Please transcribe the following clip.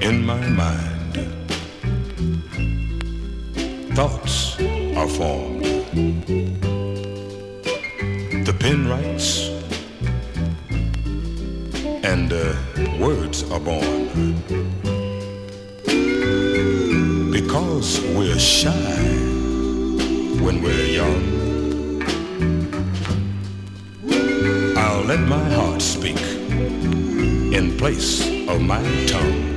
in my mind. Thoughts are formed. The pen writes and words are born. Because we're shy when we're young, I'll let my heart speak in place of my tongue.